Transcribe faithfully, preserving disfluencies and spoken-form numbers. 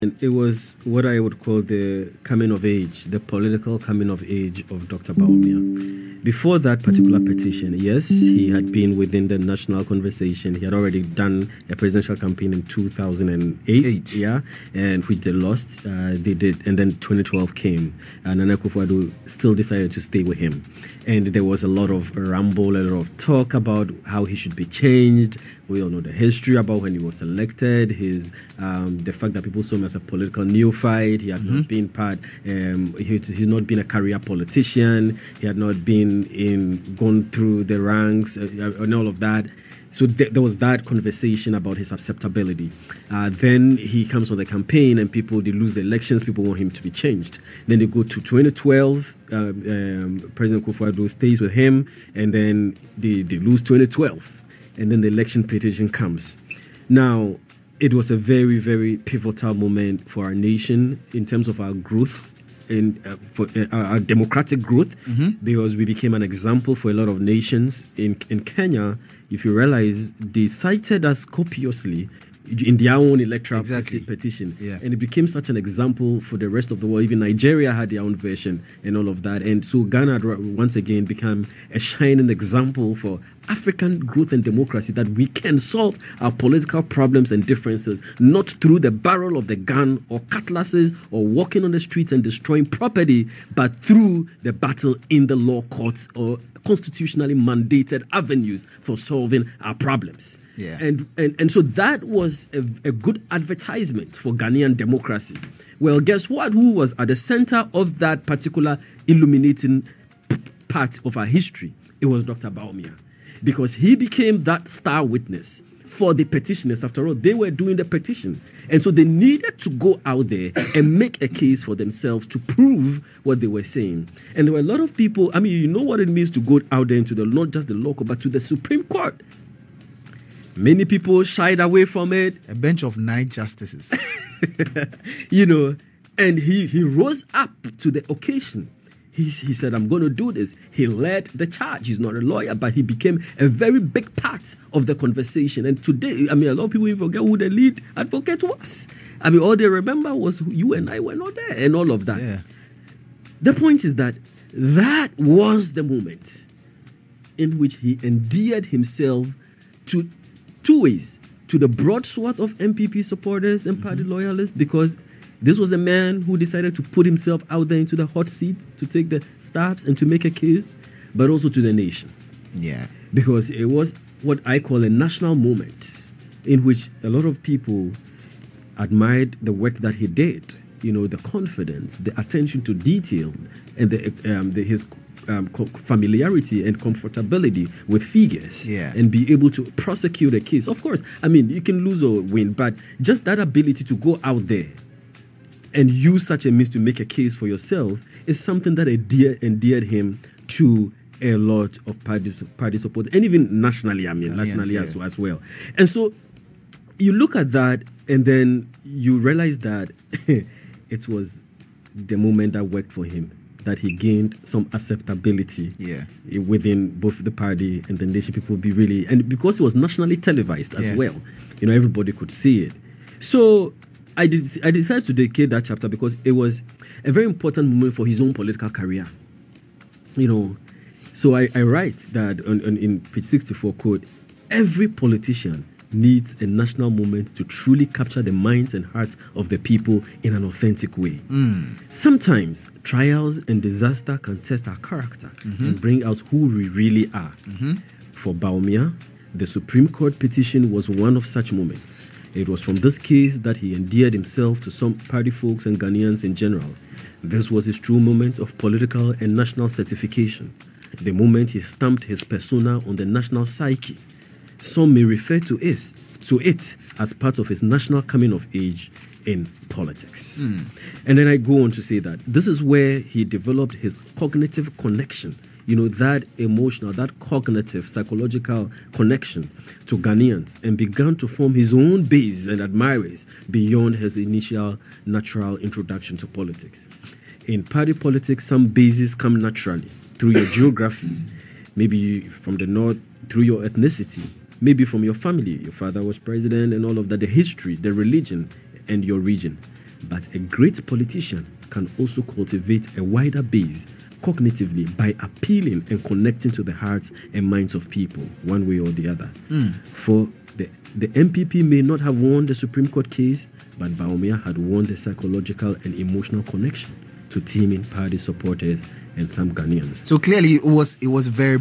And it was what I would call the coming of age, the political coming of age of Doctor Bawumia. Before that particular petition, yes, he had been within the national conversation. He had already done a presidential campaign in two thousand eight, Eight. yeah, and which they lost. Uh, they did, and then twenty twelve came, and Nana Akufo-Addo still decided to stay with him. And there was a lot of ramble, a lot of talk about how he should be changed. We all know the history about when he was elected, his um, the fact that people saw him as a political neophyte. He had mm-hmm. not been part. Um, he, he's not been a career politician. He had not been in gone through the ranks uh, and all of that. So th- there was that conversation about his acceptability. Uh, then he comes on the campaign and people, they lose the elections. People want him to be changed. Then they go to twenty twelve. Um, um, President Akufo-Addo stays with him. And then they, they lose twenty twelve. And then the election petition comes. Now, it was a very, very pivotal moment for our nation in terms of our growth, in uh, for uh, our democratic growth, mm-hmm. because we became an example for a lot of nations. In in Kenya, if you realize, they cited us copiously in their own electoral exactly. petition. Yeah. And it became such an example for the rest of the world. Even Nigeria had their own version and all of that. And so Ghana once again became a shining example for African growth and democracy, that we can solve our political problems and differences not through the barrel of the gun or cutlasses or walking on the streets and destroying property, but through the battle in the law courts or constitutionally mandated avenues for solving our problems. Yeah. And, and and so that was a, a good advertisement for Ghanaian democracy. Well, guess what? Who was at the center of that particular illuminating p- part of our history? It was Doctor Bawumia, because he became that star witness for the petitioners. After all, they were doing the petition. And so they needed to go out there and make a case for themselves to prove what they were saying. And there were a lot of people, I mean, you know what it means to go out there into the, not just the local, but to the Supreme Court. Many people shied away from it. A bench of nine justices. You know, and he, he rose up to the occasion. He, he said, I'm going to do this. He led the charge. He's not a lawyer, but he became a very big part of the conversation. And today, I mean, a lot of people even forget who the lead advocate was. I mean, all they remember was you and I were not there and all of that. Yeah. The point is that that was the moment in which he endeared himself to two ways: to the broad swath of M P P supporters and party mm-hmm. loyalists, because this was a man who decided to put himself out there into the hot seat to take the stabs and to make a case, but also to the nation. Yeah. Because it was what I call a national moment in which a lot of people admired the work that he did. You know, the confidence, the attention to detail, and the, um, the his um, familiarity and comfortability with figures, yeah. and be able to prosecute a case. Of course, I mean, you can lose or win, but just that ability to go out there and use such a means to make a case for yourself is something that endeared, endeared him to a lot of party, party support, and even nationally, I mean, nationally yeah. as, as well. And so you look at that, and then you realize that it was the moment that worked for him, that he gained some acceptability yeah. within both the party and the nation. People would be really, and because it was nationally televised as yeah. well, you know, everybody could see it. So I, did, I decided to dedicate that chapter because it was a very important moment for his own political career. You know, so I, I write that on, on, in page sixty-four, quote, every politician needs a national moment to truly capture the minds and hearts of the people in an authentic way. Mm. Sometimes trials and disaster can test our character mm-hmm. and bring out who we really are. Mm-hmm. For Bawumia, the Supreme Court petition was one of such moments. It was from this case that he endeared himself to some party folks and Ghanaians in general. This was his true moment of political and national certification, the moment he stamped his persona on the national psyche. Some may refer to it, to it as part of his national coming of age in politics. Mm. And then I go on to say that this is where he developed his cognitive connection, you know, that emotional, that cognitive, psychological connection to Ghanaians, and began to form his own base and admirers beyond his initial natural introduction to politics. In party politics, some bases come naturally through your geography, maybe from the north, through your ethnicity, maybe from your family. Your father was president and all of that, the history, the religion, and your region. But a great politician can also cultivate a wider base cognitively by appealing and connecting to the hearts and minds of people, one way or the other. Mm. For the, the M P P may not have won the Supreme Court case, but Bawumia had won the psychological and emotional connection to teaming party supporters and some Ghanaians. So clearly, it was it was very